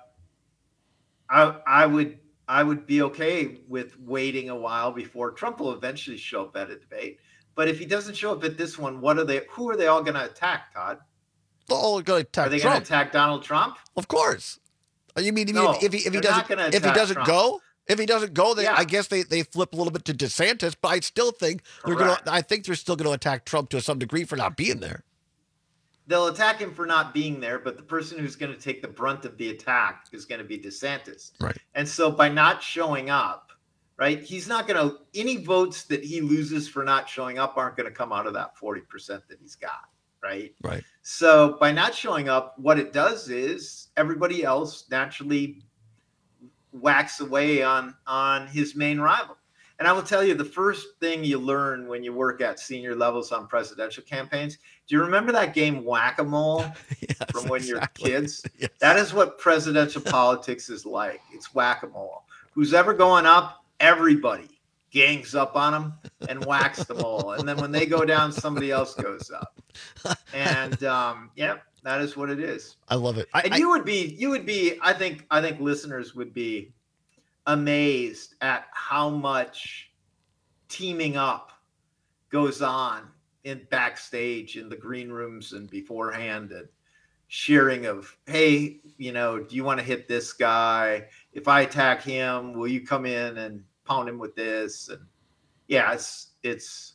I would be okay with waiting a while before Trump will eventually show up at a debate. But if he doesn't show up at this one, who are they all going to attack, Todd? They're all going to attack Are they Trump. going to attack Donald Trump? Of course. You mean No, if he they're not gonna attack Trump. If he doesn't go, then I guess they flip a little bit to DeSantis, but I still think they're still going to attack Trump to some degree for not being there. They'll attack him for not being there, but the person who's going to take the brunt of the attack is going to be DeSantis. Right. And so by not showing up, right, he's not going to, any votes that he loses for not showing up aren't going to come out of that 40% that he's got, right? Right. So by not showing up, what it does is everybody else naturally whacks away on his main rival. And I will tell you, the first thing you learn when you work at senior levels on presidential campaigns, do you remember that game Whack-A-Mole from when you're kids? Yes. That is what presidential politics is like. It's Whack-A-Mole. Who's ever going up, everybody gangs up on them and whacks the mole. And then when they go down, somebody else goes up. And that is what it is. I love it. You would be, I think listeners would be amazed at how much teaming up goes on in backstage in the green rooms and beforehand, and sharing of, hey, you know, do you want to hit this guy? If I attack him, will you come in and pound him with this? And yeah, it's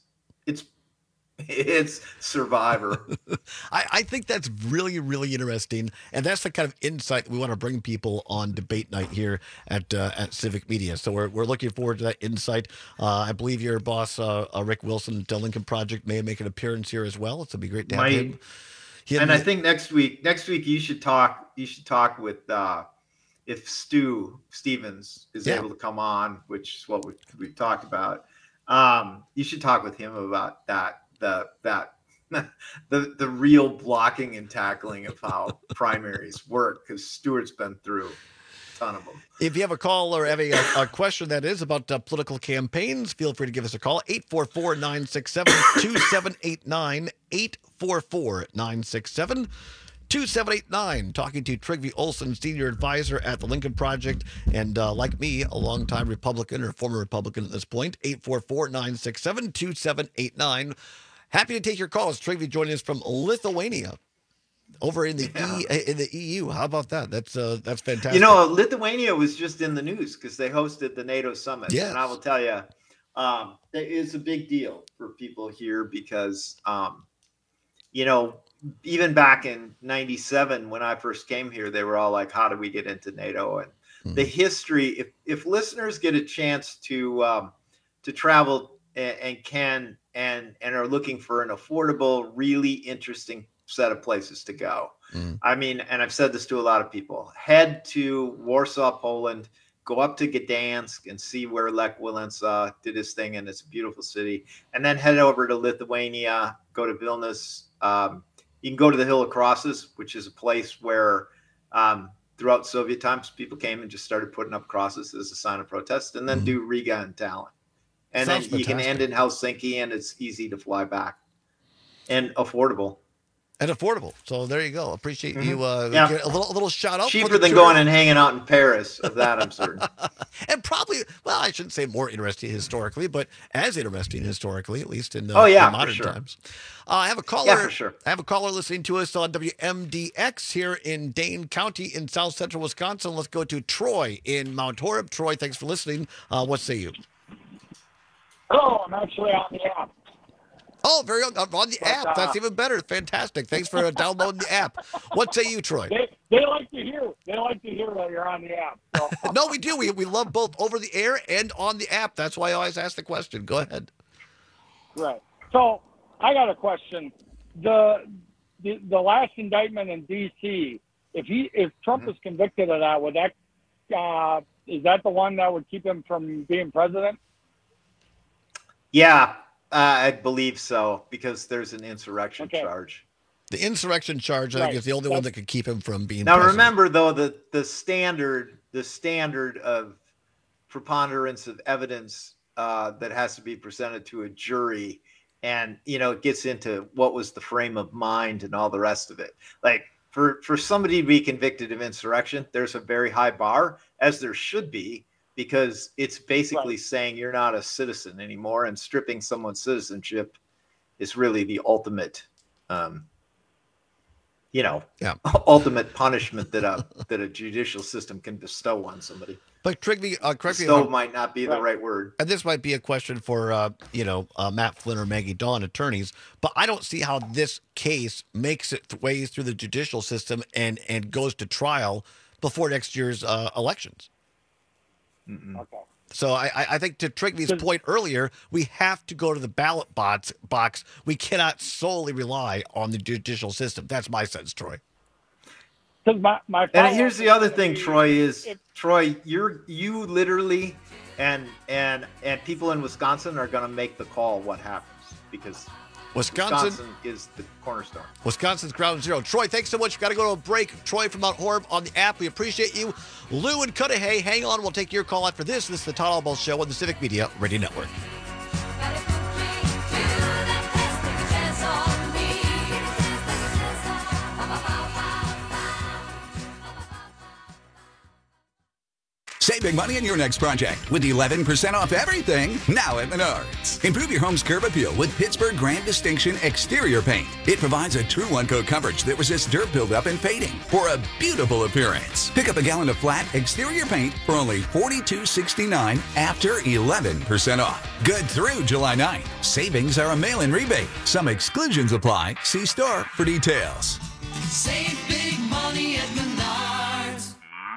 Survivor. I think that's really, really interesting. And that's the kind of insight we want to bring people on debate night here at Civic Media. So we're looking forward to that insight. I believe your boss, Rick Wilson at the Lincoln Project, may make an appearance here as well. It's going to be great to have him. And I think next week you should talk with Stu Stevens is able to come on, which is what we've talked about. You should talk with him about that the real blocking and tackling of how primaries work, because Stuart's been through a ton of them. If you have a call or have a question that is about political campaigns, feel free to give us a call. 844-967-2789, 844-967-2789. Talking to Trygve Olsen, Senior Advisor at the Lincoln Project, and like me, a longtime Republican or former Republican at this point, 844-967-2789. Happy to take your calls. Trygve joining us from Lithuania, over in the in the EU. How about that? That's fantastic. You know, Lithuania was just in the news because they hosted the NATO summit. Yes. And I will tell you, it is a big deal for people here because, you know, even back in '97 when I first came here, they were all like, "How do we get into NATO?" And the history. If listeners get a chance to travel and are looking for an affordable, really interesting set of places to go. I mean, and I've said this to a lot of people, head to Warsaw, Poland, go up to Gdansk and see where Lech Walesa did his thing, and it's a beautiful city. And then head over to Lithuania, go to Vilnius. You can go to the Hill of Crosses, which is a place where throughout Soviet times, people came and just started putting up crosses as a sign of protest, and then do Riga and Tallinn. And Sounds then you can end in Helsinki, and it's easy to fly back and affordable. So there you go. Appreciate you Yeah. a little shout out. Cheaper than going and hanging out in Paris. Of that, I'm certain. And probably, well, I shouldn't say more interesting historically, but as interesting historically, at least in, in modern times. I have a caller. Yeah, for sure. I have a caller listening to us on WMDX here in Dane County in South Central Wisconsin. Let's go to Troy in Mount Horeb. Troy, thanks for listening. What say you? Hello, I'm actually on the app. Oh, very on the app. That's even better. Fantastic. Thanks for downloading the app. What say you, Troy? They like to hear. They like to hear that you're on the app. So. No, we do. We love both over the air and on the app. That's why I always ask the question. Go ahead. Right. So I got a question. The last indictment in D.C. If Trump is convicted of that, would that is that the one that would keep him from being president? Yeah. I believe so, because there's an insurrection charge. The insurrection charge, I think, is the only one that could keep him from being Now, president. remember, though, the standard of preponderance of evidence that has to be presented to a jury, and, you know, it gets into what was the frame of mind and all the rest of it. Like, for somebody to be convicted of insurrection, there's a very high bar, as there should be, because it's basically saying you're not a citizen anymore, and stripping someone's citizenship is really the ultimate, ultimate punishment that a judicial system can bestow on somebody. But Trygve, correct me. Bestow might not be the right word. And this might be a question for Matt Flynn or Maggie Dawn, attorneys. But I don't see how this case makes its way through the judicial system and goes to trial before next year's elections. Okay. So I think to Trygve's point earlier, we have to go to the ballot box. We cannot solely rely on the judicial system. That's my sense, Troy. My and here's the other thing, Troy, Troy, you literally and people in Wisconsin are going to make the call what happens, because Wisconsin is the cornerstone. Wisconsin's ground zero. Troy, thanks so much. You've got to go to a break. Troy from Mount Horeb on the app. We appreciate you. Lou and Cudahy, hang on. We'll take your call after this. This is the Todd Albaugh Show on the Civic Media Radio Network. Save big money on your next project with 11% off everything now at Menards. Improve your home's curb appeal with Pittsburgh Grand Distinction Exterior Paint. It provides a true one-coat coverage that resists dirt buildup and fading for a beautiful appearance. Pick up a gallon of flat exterior paint for only $42.69 after 11% off. Good through July 9th. Savings are a mail-in rebate. Some exclusions apply. See store for details. Save big money at Menards.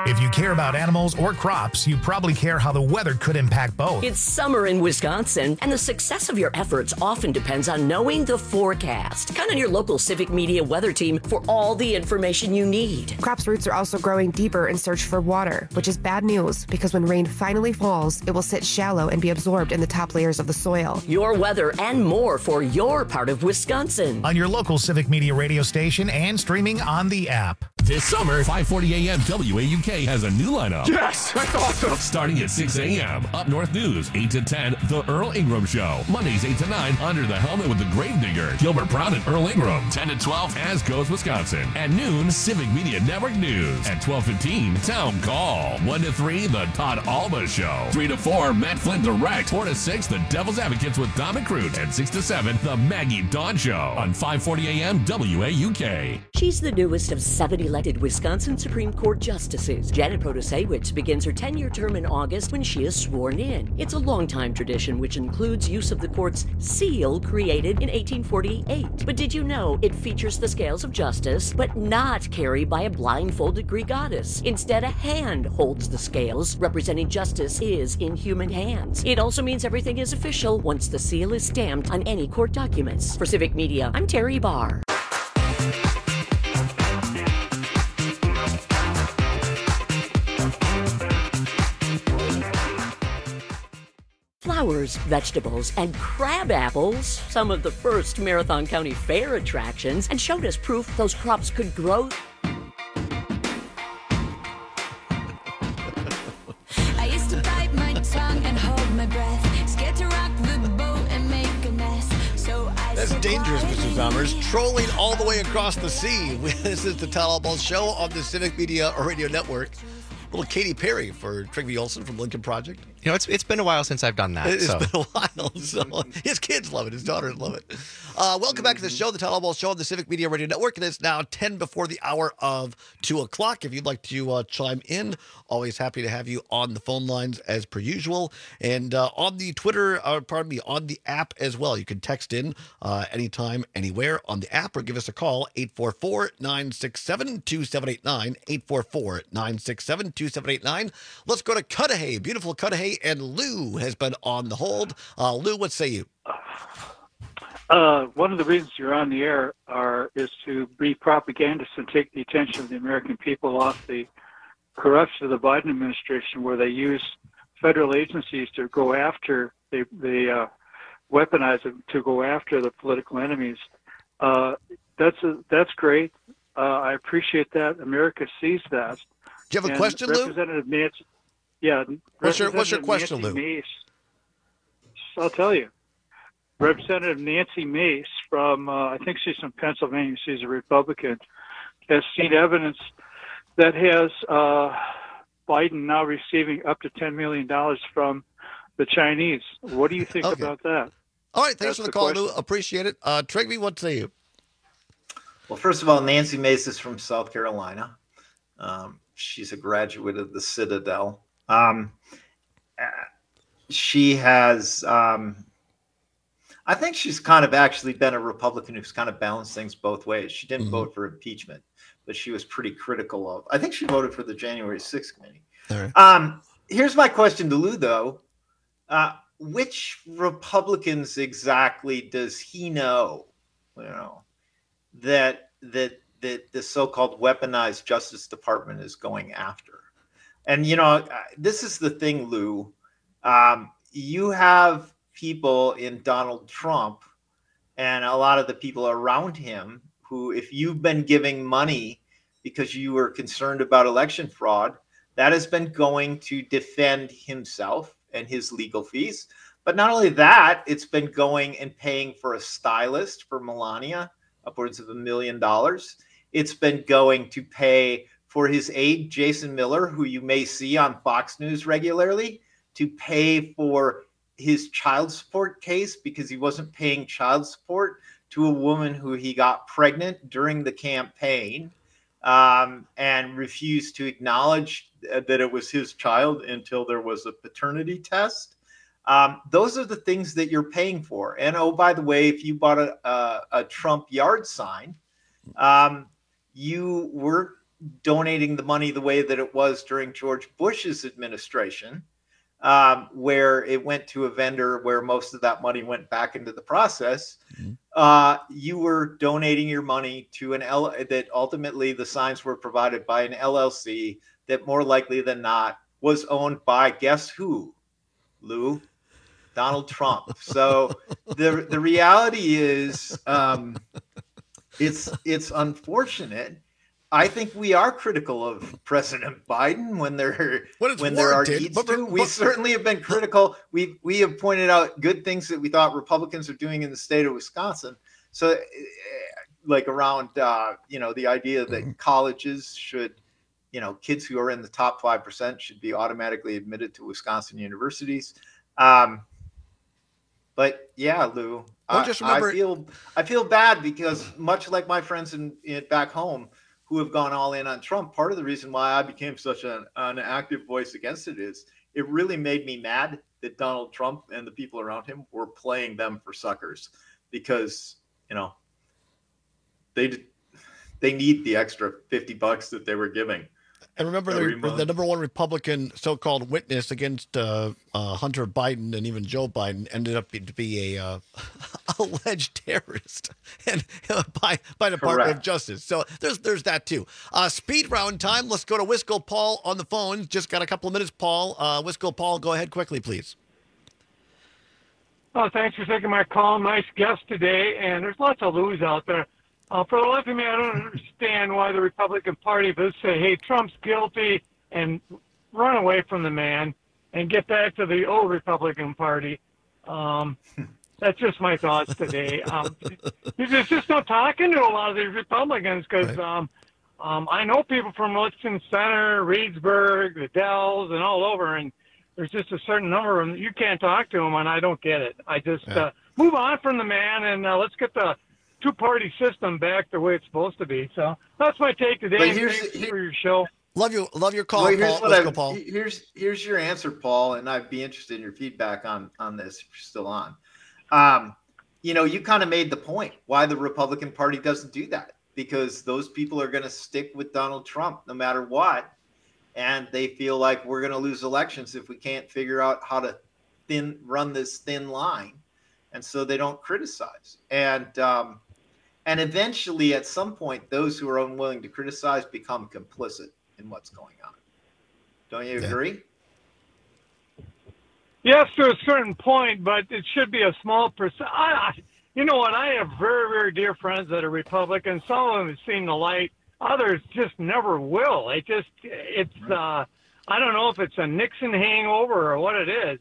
If you care about animals or crops, you probably care how the weather could impact both. It's summer in Wisconsin, and the success of your efforts often depends on knowing the forecast. Count on your local Civic Media weather team for all the information you need. Crops' roots are also growing deeper in search for water, which is bad news because when rain finally falls, it will sit shallow and be absorbed in the top layers of the soil. Your weather and more for your part of Wisconsin. On your local Civic Media radio station and streaming on the app. This summer, 540 AM WAUK has a new lineup. Yes, that's awesome. Starting at 6 a.m. Up North News, 8 to 10, The Earl Ingram Show. Mondays, 8 to 9, Under the Helmet with the Gravedigger, Gilbert Brown and Earl Ingram. 10 to 12, As Goes Wisconsin. At noon, Civic Media Network News. At 12:15, Town Call. 1 to 3, The Todd Alba Show. 3 to 4, Matt Flynn Direct. 4 to 6, The Devil's Advocates with Don McCroot. And 6 to 7, The Maggie Dawn Show. On 540 AM WAUK. She's the newest of 7 elected Wisconsin Supreme Court justices. Janet Protasewicz begins her 10-year term in August when she is sworn in. It's a long-time tradition which includes use of the court's seal created in 1848. But did you know it features the scales of justice, but not carried by a blindfolded Greek goddess? Instead, a hand holds the scales, representing justice is in human hands. It also means everything is official once the seal is stamped on any court documents. For Civic Media, I'm Terry Barr. Flowers, vegetables, and crab apples, some of the first Marathon County Fair attractions, and showed us proof those crops could grow. I used to bite my tongue and hold my breath, scared to rock the boat and make a mess. So That's dangerous, Mr. Zommers. Trolling all the way across the sea. This is the Todd Alba Show on the Civic Media Radio Network. Little Katy Perry for Trygve Olsen from Lincoln Project. You know, it's been a while since I've done that. It's been a while. So his kids love it. His daughters love it. Welcome back to the show, the Todd Alba Show on the Civic Media Radio Network. It is now 10 before the hour of 2 o'clock. If you'd like to chime in, always happy to have you on the phone lines as per usual. And on the Twitter, on the app as well. You can text in anytime, anywhere on the app or give us a call, 844-967-2789, 844-967-2789. Let's go to Cudahy, beautiful Cudahy, and Lou has been on the hold. Lou, what say you? One of the reasons you're on the air is to be propagandists and take the attention of the American people off the corruption of the Biden administration, where they use federal agencies to go after, they weaponize them to go after the political enemies. That's great. I appreciate that. America sees that. Do you have a question, Lou? Representative Nancy. Yeah. What's your question, Lou? Mace, I'll tell you. Representative Nancy Mace from, I think she's from Pennsylvania, she's a Republican, has seen evidence that has Biden now receiving up to $10 million from the Chinese. What do you think about that? All right, thanks for the call, Lou. Appreciate it. Trygve, what say you? Well, first of all, Nancy Mace is from South Carolina. She's a graduate of the Citadel. She has, I think she's kind of actually been a Republican who's kind of balanced things both ways. She didn't vote for impeachment, but she was pretty critical of, I think she voted for the January 6th committee. All right. Here's my question to Lou, though. Which Republicans exactly does he know, that the so-called weaponized Justice Department is going after? And, this is the thing, Lou. You have people in Donald Trump and a lot of the people around him who, if you've been giving money because you were concerned about election fraud, that has been going to defend himself and his legal fees. But not only that, it's been going and paying for a stylist for Melania, upwards of $1 million. It's been going to pay for his aide, Jason Miller, who you may see on Fox News regularly, to pay for his child support case because he wasn't paying child support to a woman who he got pregnant during the campaign, and refused to acknowledge that it was his child until there was a paternity test. Those are the things that you're paying for. And, oh, by the way, if you bought a Trump yard sign, you were donating the money the way that it was during George Bush's administration, where it went to a vendor where most of that money went back into the process. You were donating your money to that ultimately the signs were provided by an LLC that more likely than not was owned by, guess who, Lou? Donald Trump. So the reality is, it's unfortunate. I think we are critical of President Biden when there are needs to. We certainly have been critical. We have pointed out good things that we thought Republicans are doing in the state of Wisconsin. So, like around the idea that colleges should, kids who are in the top 5% should be automatically admitted to Wisconsin universities. But yeah, Lou, just remember, I feel bad because much like my friends in back home who have gone all in on Trump, part of the reason why I became such an active voice against it is it really made me mad that Donald Trump and the people around him were playing them for suckers because, they need the extra $50 that they were giving. And remember, the number one Republican so-called witness against Hunter Biden and even Joe Biden ended up to be a alleged terrorist and by Department of Justice. So there's that too. Speed round time. Let's go to Wisco Paul on the phone. Just got a couple of minutes, Paul. Wisco Paul, go ahead quickly, please. Oh, thanks for taking my call. Nice guest today. And there's lots of Lou's out there. For the life of me, I don't understand why the Republican Party does say, hey, Trump's guilty, and run away from the man and get back to the old Republican Party. That's just my thoughts today. There's just no talking to a lot of these Republicans because I know people from Lexington Center, Reedsburg, the Dells, and all over, and there's just a certain number of them. You can't talk to them, and I don't get it. I just move on from the man, and let's get the two-party system back the way it's supposed to be. So that's my take today. Thanks for your show. Love your call, Paul. Paul. Here's your answer, Paul, and I'd be interested in your feedback on this if you're still on. You kind of made the point why the Republican Party doesn't do that, because those people are going to stick with Donald Trump no matter what, and they feel like we're going to lose elections if we can't figure out how to run this thin line, and so they don't criticize. And eventually, at some point, those who are unwilling to criticize become complicit in what's going on. Don't you agree? Yes, to a certain point, but it should be a small percent. You know what? I have very, very dear friends that are Republicans. Some of them have seen the light. Others just never will. I don't know if it's a Nixon hangover or what it is,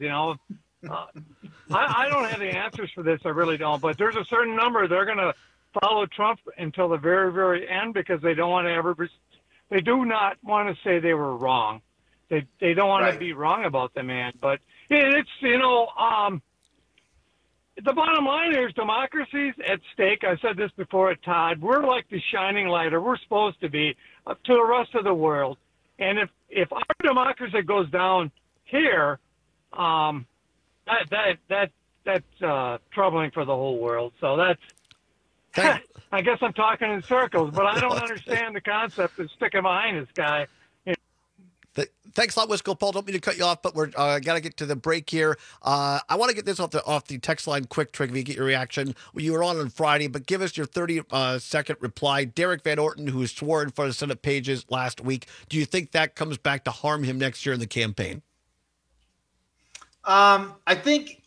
I don't have the answers for this. I really don't. But there's a certain number. They're going to follow Trump until the very, very end because they don't want to they do not want to say they were wrong. They don't want to be wrong about the man. But it's, the bottom line is democracy's at stake. I said this before at Todd. We're like the shining light, or we're supposed to be, to the rest of the world. And if our democracy goes down here, that's troubling for the whole world. So that's, I guess I'm talking in circles, but I don't understand the concept of sticking behind this guy. Thanks a lot, Wisco Paul. Don't mean to cut you off, but we're got to get to the break here. I want to get this off the text line quick, Trig, if you get your reaction. You were on Friday, but give us your 30-second reply. Derek Van Orton, who swore in front of Senate pages last week, do you think that comes back to harm him next year in the campaign? I think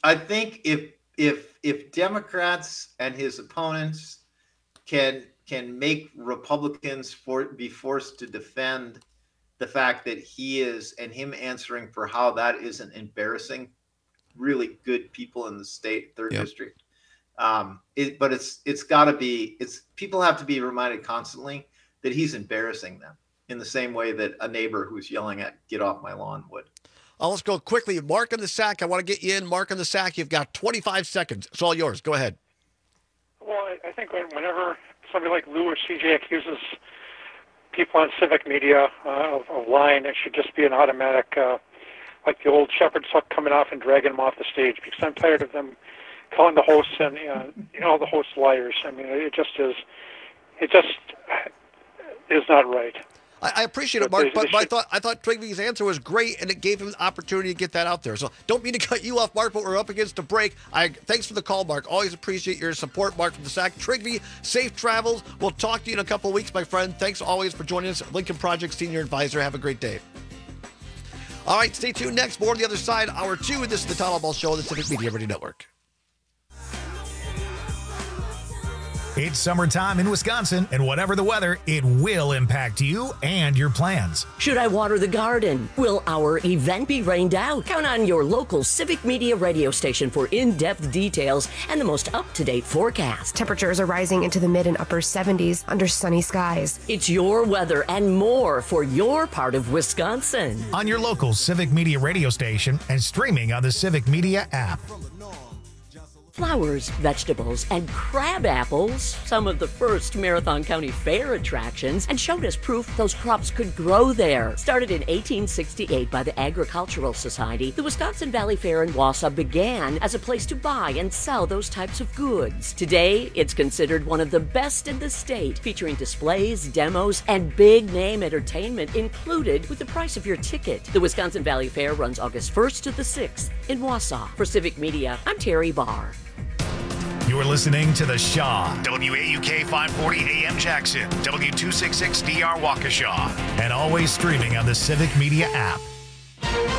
if Democrats and his opponents can make Republicans be forced to defend the fact that he is, and him answering for how that isn't embarrassing really good people in the state, third district. But it's got to be, people have to be reminded constantly that he's embarrassing them in the same way that a neighbor who's yelling at "get off my lawn" would. Let's go quickly. Mark in the Sack. I want to get you in. Mark in the Sack. You've got 25 seconds. It's all yours. Go ahead. Well, I think whenever somebody like Lou or CJ accuses people on civic media of lying, it should just be an automatic, like the old shepherd's hook coming off and dragging them off the stage, because I'm tired of them calling the hosts and the hosts liars. I mean, it just is not right. I appreciate it, Mark, but I thought Twiggy's answer was great, and it gave him the opportunity to get that out there. So don't mean to cut you off, Mark, but we're up against a break. Thanks for the call, Mark. Always appreciate your support, Mark from the SAC. Trigby, safe travels. We'll talk to you in a couple of weeks, my friend. Thanks always for joining us. Lincoln Project Senior Advisor. Have a great day. All right, stay tuned. Next, more on the other side, Hour 2. This is the Tom Ball Show on the Civic Media Radio Network. It's summertime in Wisconsin, and whatever the weather, it will impact you and your plans. Should I water the garden? Will our event be rained out? Count on your local Civic Media radio station for in-depth details and the most up-to-date forecast. Temperatures are rising into the mid and upper 70s under sunny skies. It's your weather and more for your part of Wisconsin. On your local Civic Media radio station and streaming on the Civic Media app. Flowers, vegetables, and crab apples, some of the first Marathon County Fair attractions, and showed us proof those crops could grow there. Started in 1868 by the Agricultural Society, the Wisconsin Valley Fair in Wausau began as a place to buy and sell those types of goods. Today, it's considered one of the best in the state, featuring displays, demos, and big-name entertainment included with the price of your ticket. The Wisconsin Valley Fair runs August 1st to the 6th in Wausau. For Civic Media, I'm Terry Barr. You're listening to The Shaw, WAUK 540 AM Jackson, W266DR Waukesha, and always streaming on the Civic Media app.